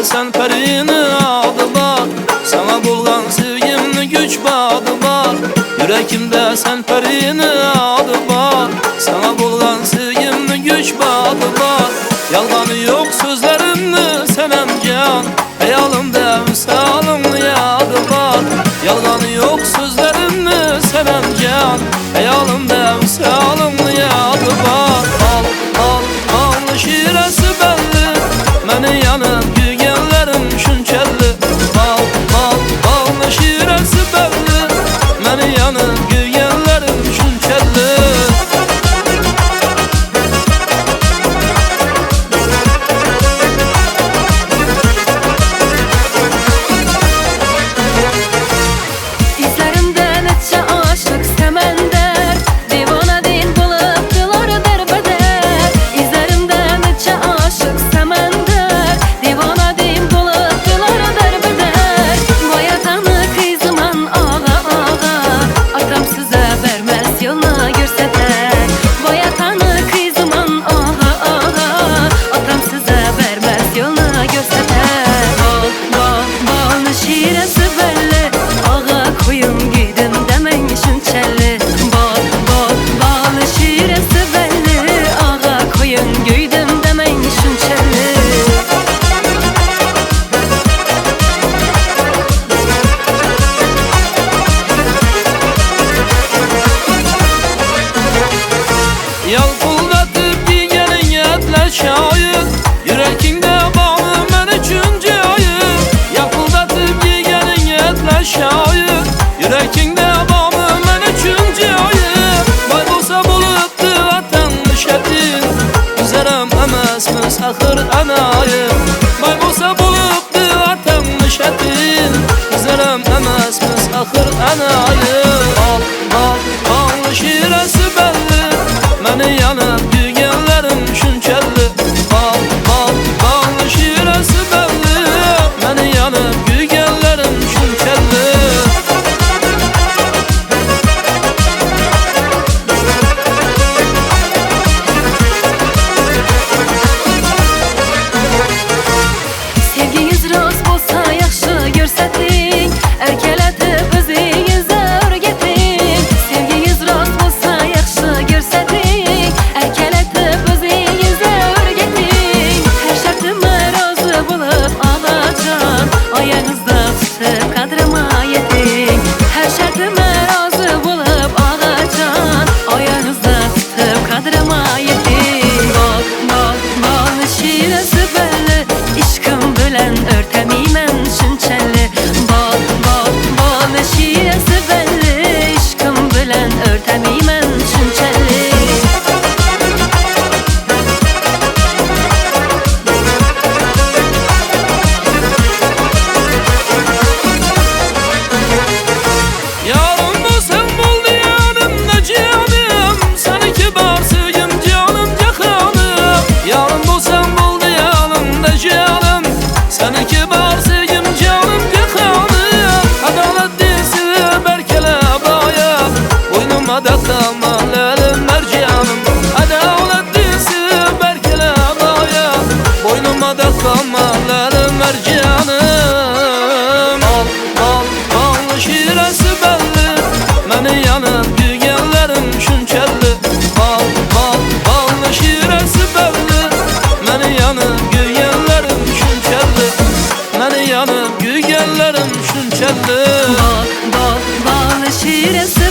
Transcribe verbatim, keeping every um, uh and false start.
sen perini adı var. Sana bulgan sevgimni güç bağdı var. Yürekimde sen perini adı var. Sana bulgan sevgimni güç bağdı var. Yalganı yok sözlerimni senem can. Hayalimde misalımni yadı var. Yalganı yok sözlerimni senem can. Hayalimde misalımni yadı var. Al al al şiresi belli. Meni yanıp gügenlerim şunçelli. Al al al şiresi belli. Meni yanıp gügenlerim şunçelli. Yalpıldatıp giyenin yetler şayır. Yürekinde bağlı men üçün cayır. Yalpıldatıp giyenin yetler şayır. Yürekinde bağlı men üçün cayır. Bay bolsa buluptu vatan müşeddin. Üzerem emesmiz ahır anayır. Bay bolsa buluptu vatan müşeddin. Üzerem emesmiz ahır anayır. Al al al şiresi belli. Meni yanıp gügenlerim şunçelli. Al al al şiresi belli. Meni yanıp gügenlerim şunçelli. Sevginiz rost bolsa yaxşı görsəting. Erkeletip özünüzə örgeting. Sevginiz rost bolsa yaxşı görsəting. Erkeletip özünüzə örgeting. Her şartıma razı bulup alacağım. Ayağınızda tutup kadrıma yeting. Her şartıma razı bulup alacağım. Ayağınızda tutup kadrıma yeting. Bak bak bak şiresi belli. İşkım bilen örtemiymen şunçelli. Bak bak bak şiresi belli. İşkım bilen örtemiymen şunçelli. Yarın bu sen bul diyanımda canım. Seni kibar sevgim canım cahanım. Yarın bu sen bul diyanımda canım. Seni kibar sevgim canım cahanım. Adalet değilsin berkele baya. Boynuma da kalmalarım mercanım. Adalet değilsin berkele baya. Boynuma da kalmalarım mercanım. Al al al şiresi belli. Meni yanıp gügenlerim şunçelli. Al al al şiresi belli. Meni yanıp gügenlerim şunçelli. Meni yanıp gügenlerim şunçelli. Bak bak bak şiresi